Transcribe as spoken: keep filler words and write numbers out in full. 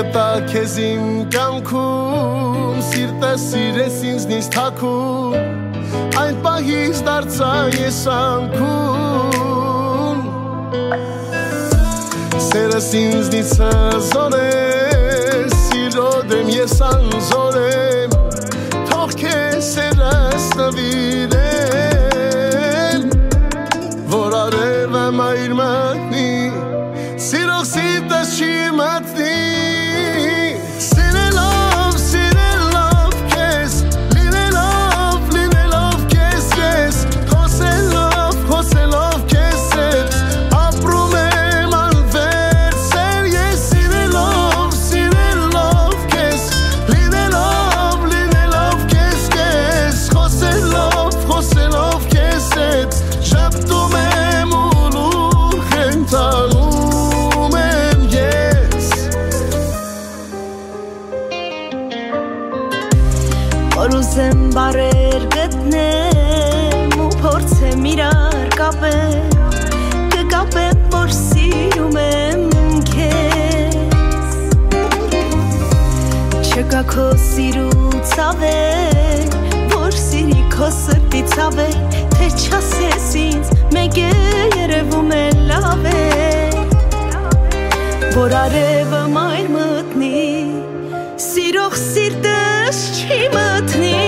Գտա քեզ իմ կյանքում Սիրտը սիրեց ինձնից թաքուն Այն պահից դարձա ես անքուն Սերս ինձնից հզոր է Սիրո դեմ ես անզոր եմ Թող քեզ սերս նվիրել Որ արևը մայր մատնի Սիրող սիրտս չի մատնի Ուզեմ բարեր գտնեմ ու փորձեմ իրար կապել Կկապեմ, որ սիրում եմ քեզ Չկա քո սիրու ցավեր, որ սիրի քո սրտի ցավեր Թե չասես ինձ, մեկ է երևում է լավ է Որ արևը մայր մտնի Սիրող սիրտս չի մտնի